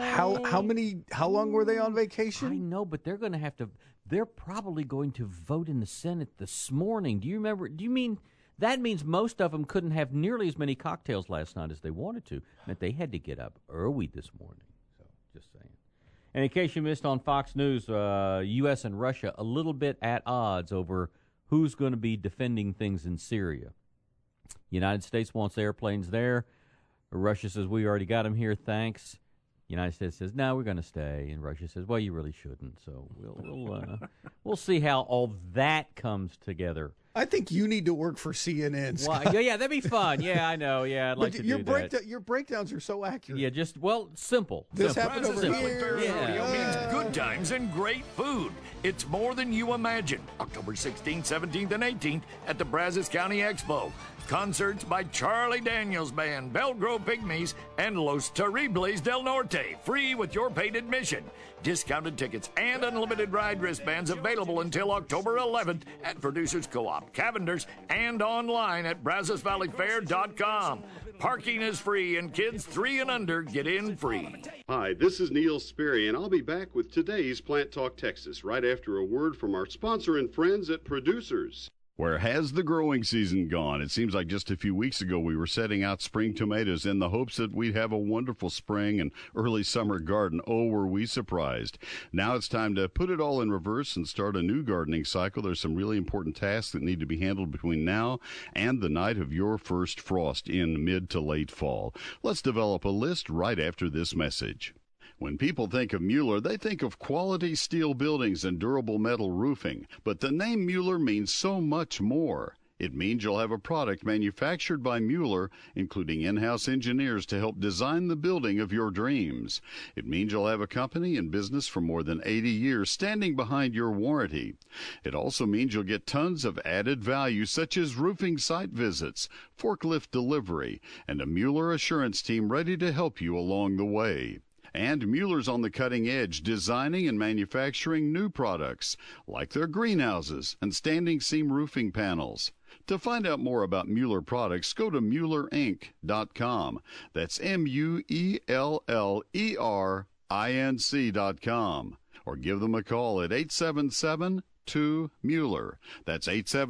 How long were they on vacation? I know, but they're going to have to. They're probably going to vote in the Senate this morning. Do you remember? Do you mean that means most of them couldn't have nearly as many cocktails last night as they wanted to? That they had to get up early this morning. So, just saying. And in case you missed on Fox News, U.S. and Russia a little bit at odds over who's going to be defending things in Syria. United States wants airplanes there. Russia says, we already got them here, thanks. United States says, no, we're going to stay. And Russia says, well, you really shouldn't. So we'll see how all that comes together. I think you need to work for CNN. Scott. Well, yeah, that'd be fun. Yeah, I know. Yeah, I'd like to do that. Your breakdowns are so accurate. Yeah, just, simple. This happened over here. Rodeo means good times and great food. It's more than you imagine. October 16th, 17th, and 18th at the Brazos County Expo. Concerts by Charlie Daniels Band, Belgrove Pygmies, and Los Terribles del Norte. Free with your paid admission. Discounted tickets and unlimited ride wristbands available until October 11th at Producers Co-op, Cavender's, and online at BrazosValleyFair.com. Parking is free, and kids 3 and under get in free. Hi, this is Neil Sperry, and I'll be back with today's Plant Talk Texas right after a word from our sponsor and friends at Producers. Where has the growing season gone? It seems like just a few weeks ago we were setting out spring tomatoes in the hopes that we'd have a wonderful spring and early summer garden. Oh, were we surprised. Now it's time to put it all in reverse and start a new gardening cycle. There's some really important tasks that need to be handled between now and the night of your first frost in mid to late fall. Let's develop a list right after this message. When people think of Mueller, they think of quality steel buildings and durable metal roofing. But the name Mueller means so much more. It means you'll have a product manufactured by Mueller, including in-house engineers to help design the building of your dreams. It means you'll have a company in business for more than 80 years standing behind your warranty. It also means you'll get tons of added value such as roofing site visits, forklift delivery, and a Mueller assurance team ready to help you along the way. And Mueller's on the cutting edge, designing and manufacturing new products, like their greenhouses and standing seam roofing panels. To find out more about Mueller products, go to MuellerInc.com. That's MuellerInc.com. Or give them a call at 877-2-MUELLER. That's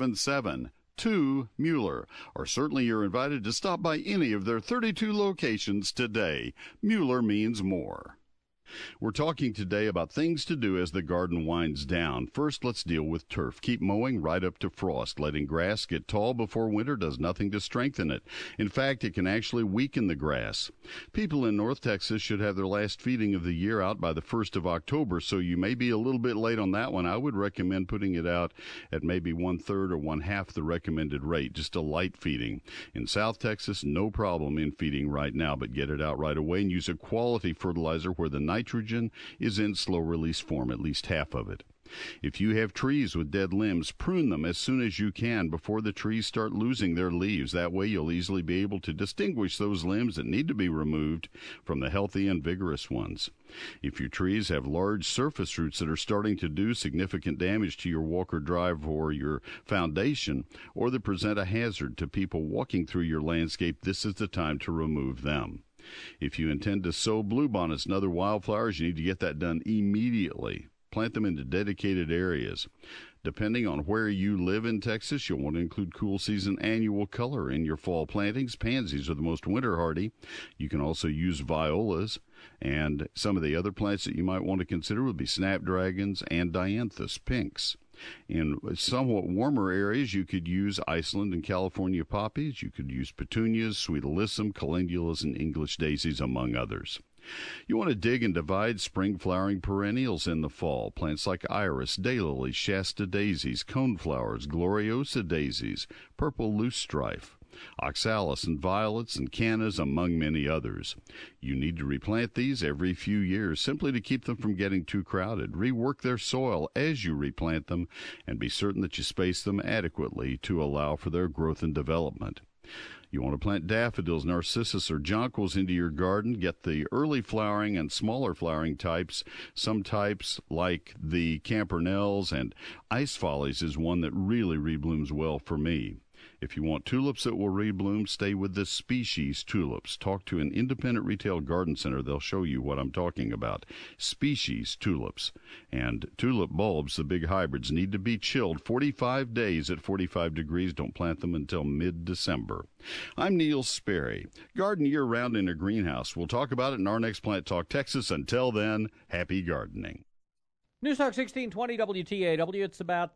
877-2-MUELLER. Or certainly you're invited to stop by any of their 32 locations today. Mueller means more. We're talking today about things to do as the garden winds down. First, let's deal with turf. Keep mowing right up to frost. Letting grass get tall before winter does nothing to strengthen it. In fact, it can actually weaken the grass. People in North Texas should have their last feeding of the year out by the 1st of October, so you may be a little bit late on that one. I would recommend putting it out at maybe 1/3 or 1/2 the recommended rate, just a light feeding. In South Texas, no problem in feeding right now, but get it out right away and use a quality fertilizer where the nitrogen is in slow-release form, at least half of it. If you have trees with dead limbs, prune them as soon as you can before the trees start losing their leaves. That way you'll easily be able to distinguish those limbs that need to be removed from the healthy and vigorous ones. If your trees have large surface roots that are starting to do significant damage to your walk or drive or your foundation, or that present a hazard to people walking through your landscape, this is the time to remove them. If you intend to sow bluebonnets and other wildflowers, you need to get that done immediately. Plant them into dedicated areas. Depending on where you live in Texas, you'll want to include cool season annual color in your fall plantings. Pansies are the most winter hardy. You can also use violas, and some of the other plants that you might want to consider would be snapdragons and dianthus pinks. In somewhat warmer areas, you could use Iceland and California poppies. You could use petunias, sweet alyssum, calendulas, and English daisies, among others. You want to dig and divide spring flowering perennials in the fall. Plants like iris, daylilies, Shasta daisies, coneflowers, gloriosa daisies, purple loosestrife, oxalis and violets and cannas, among many others. You need to replant these every few years simply to keep them from getting too crowded. Rework their soil as you replant them and be certain that you space them adequately to allow for their growth and development. You want to plant daffodils, narcissus, or jonquils into your garden. Get the early flowering and smaller flowering types. Some types, like the Campernels and Ice Follies, is one that really reblooms well for me. If you want tulips that will rebloom, stay with the species tulips. Talk to an independent retail garden center. They'll show you what I'm talking about. Species tulips. And tulip bulbs, the big hybrids, need to be chilled 45 days at 45 degrees. Don't plant them until mid-December. I'm Neil Sperry. Garden year-round in a greenhouse. We'll talk about it in our next Plant Talk Texas. Until then, happy gardening. News Talk 1620 WTAW. It's about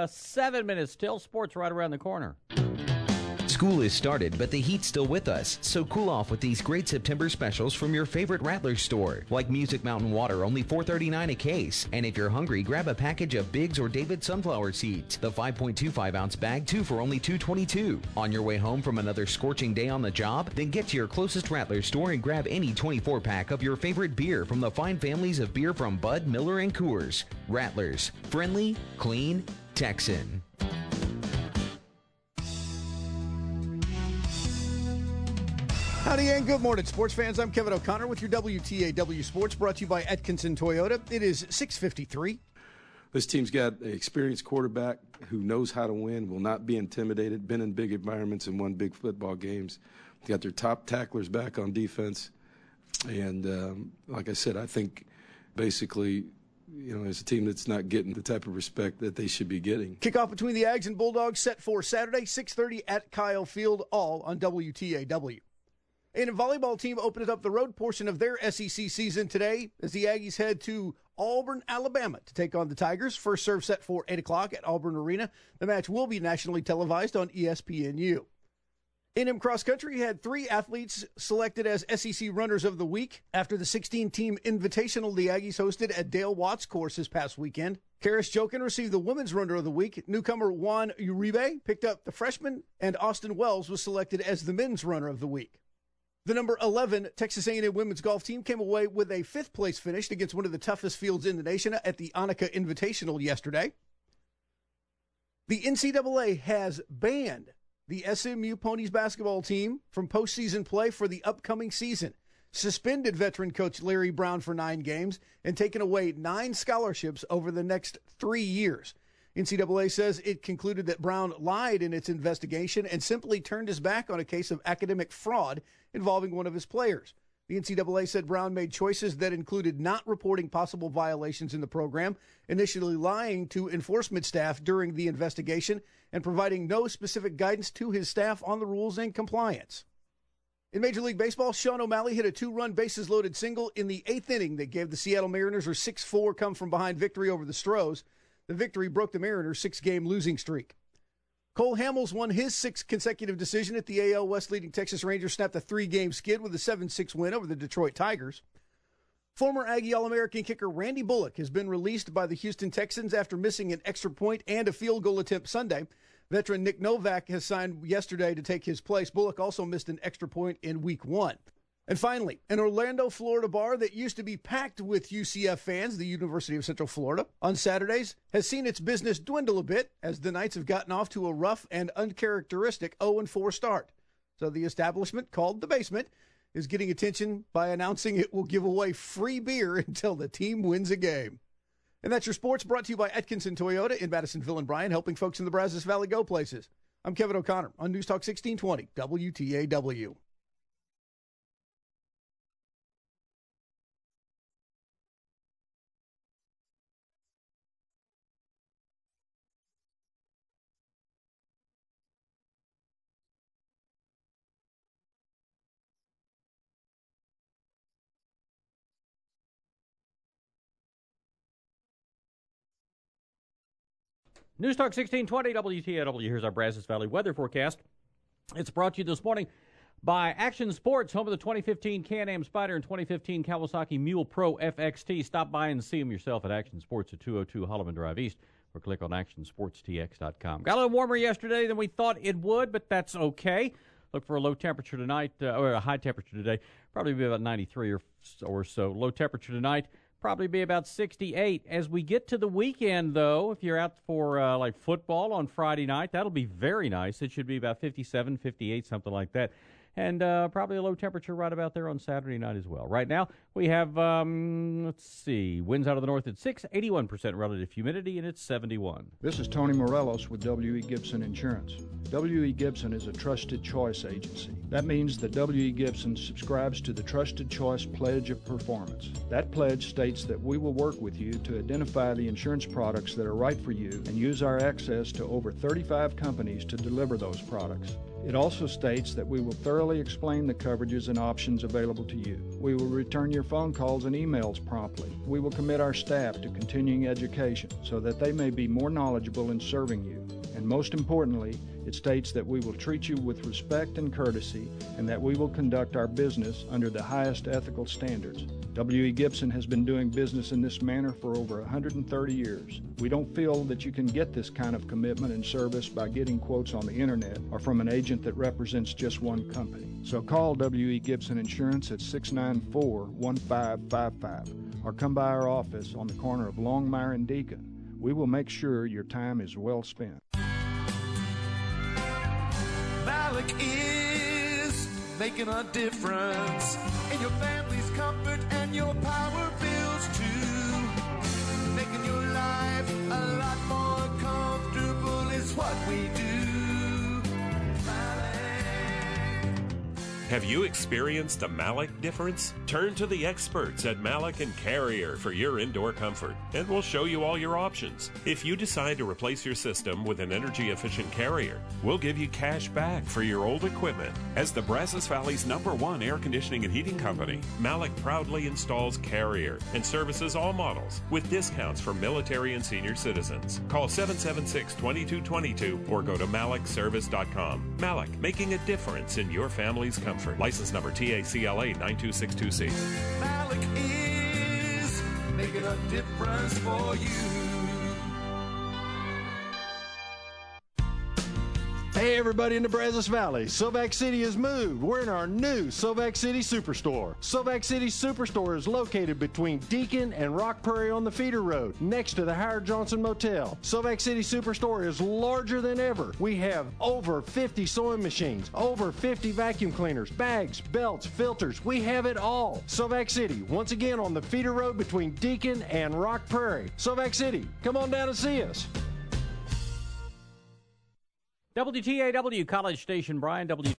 7 minutes till. Sports right around the corner. School is started, but the heat's still with us, so cool off with these great September specials from your favorite Rattlers store, like Music Mountain Water, only $4.39 a case. And if you're hungry, grab a package of Biggs or David sunflower seeds, the 5.25-ounce bag, too, for only $2.22. On your way home from another scorching day on the job? Then get to your closest Rattlers store and grab any 24-pack of your favorite beer from the fine families of beer from Bud, Miller, and Coors. Rattlers. Friendly, clean, Texan. Howdy and good morning, sports fans. I'm Kevin O'Connor with your WTAW Sports, brought to you by Atkinson Toyota. It is 6:53. This team's got an experienced quarterback who knows how to win, will not be intimidated, been in big environments and won big football games. They got their top tacklers back on defense. And like I said, I think basically, as a team that's not getting the type of respect that they should be getting. Kickoff between the Ags and Bulldogs set for Saturday, 6:30 at Kyle Field, all on WTAW. And a volleyball team opened up the road portion of their SEC season today as the Aggies head to Auburn, Alabama to take on the Tigers. First serve set for 8 o'clock at Auburn Arena. The match will be nationally televised on ESPNU. A&M Cross Country had 3 athletes selected as SEC Runners of the Week after the 16-team invitational the Aggies hosted at Dale Watts course this past weekend. Karis Jokin received the Women's Runner of the Week. Newcomer Juan Uribe picked up the freshman, and Austin Wells was selected as the Men's Runner of the Week. The number 11 Texas A&M women's golf team came away with a 5th-place finish against one of the toughest fields in the nation at the Annika Invitational yesterday. The NCAA has banned the SMU Ponies basketball team from postseason play for the upcoming season. suspended veteran coach Larry Brown for 9 games, and taken away 9 scholarships over the next 3 years. NCAA says it concluded that Brown lied in its investigation and simply turned his back on a case of academic fraud involving one of his players. The NCAA said Brown made choices that included not reporting possible violations in the program, initially lying to enforcement staff during the investigation, and providing no specific guidance to his staff on the rules and compliance. In Major League Baseball, Sean O'Malley hit a 2-run bases-loaded single in the 8th inning that gave the Seattle Mariners a 6-4 come-from-behind victory over the Stros. The victory broke the Mariners' 6-game losing streak. Cole Hamels won his 6th consecutive decision at the AL West, leading Texas Rangers snapped a 3-game skid with a 7-6 win over the Detroit Tigers. Former Aggie All-American kicker Randy Bullock has been released by the Houston Texans after missing an extra point and a field goal attempt Sunday. Veteran Nick Novak has signed yesterday to take his place. Bullock also missed an extra point in Week 1. And finally, an Orlando, Florida bar that used to be packed with UCF fans, the University of Central Florida, on Saturdays, has seen its business dwindle a bit as the Knights have gotten off to a rough and uncharacteristic 0-4 start. So the establishment, called The Basement, is getting attention by announcing it will give away free beer until the team wins a game. And that's your sports, brought to you by Atkinson Toyota in Madisonville and Bryan, helping folks in the Brazos Valley go places. I'm Kevin O'Connor on News Talk 1620 WTAW. News Talk 1620 WTAW. Here's our Brazos Valley weather forecast. It's brought to you this morning by Action Sports, home of the 2015 Can-Am Spyder and 2015 Kawasaki Mule Pro FXT. Stop by and see them yourself at Action Sports at 202 Holloman Drive East, or click on actionsportstx.com. Got a little warmer yesterday than we thought it would, but that's okay. Look for a low temperature tonight, or a high temperature today. Probably be about 93 or so. Low temperature tonight. Probably be about 68. As we get to the weekend, though, if you're out for like football on Friday night, that'll be very nice. It should be about 57, 58, something like that. And probably a low temperature right about there on Saturday night as well. Right now, we have, let's see, winds out of the north at 6, 81% relative humidity, and it's 71. This is Tony Morelos with W.E. Gibson Insurance. W.E. Gibson is a trusted choice agency. That means that W.E. Gibson subscribes to the Trusted Choice Pledge of Performance. That pledge states that we will work with you to identify the insurance products that are right for you and use our access to over 35 companies to deliver those products. It also states that we will thoroughly explain the coverages and options available to you. We will return your phone calls and emails promptly. We will commit our staff to continuing education so that they may be more knowledgeable in serving you. And most importantly, it states that we will treat you with respect and courtesy and that we will conduct our business under the highest ethical standards. W.E. Gibson has been doing business in this manner for over 130 years. We don't feel that you can get this kind of commitment and service by getting quotes on the internet or from an agent that represents just one company. So call W.E. Gibson Insurance at 694-1555 or come by our office on the corner of Longmire and Deacon. We will make sure your time is well spent. Malik is making a difference in your family's comfort and your power bills too. Making your life a lot more comfortable is what we do. Have you experienced a Malik difference? Turn to the experts at Malik & Carrier for your indoor comfort, and we'll show you all your options. If you decide to replace your system with an energy-efficient Carrier, we'll give you cash back for your old equipment. As the Brazos Valley's #1 air conditioning and heating company, Malik proudly installs Carrier and services all models with discounts for military and senior citizens. Call 776-2222 or go to malikservice.com. Malik, making a difference in your family's comfort. License number TACLA 9262C. Malik is making a difference for you. Hey everybody in the Brazos Valley. Silvac City has moved. We're in our new Silvac City Superstore. Silvac City Superstore is located between Deacon and Rock Prairie on the feeder road, next to the Howard Johnson Motel. Silvac City Superstore is larger than ever. We have over 50 sewing machines, over 50 vacuum cleaners, bags, belts, filters. We have it all. Silvac City, once again on the feeder road between Deacon and Rock Prairie. Silvac City, come on down and see us. WTAW College Station, Brian.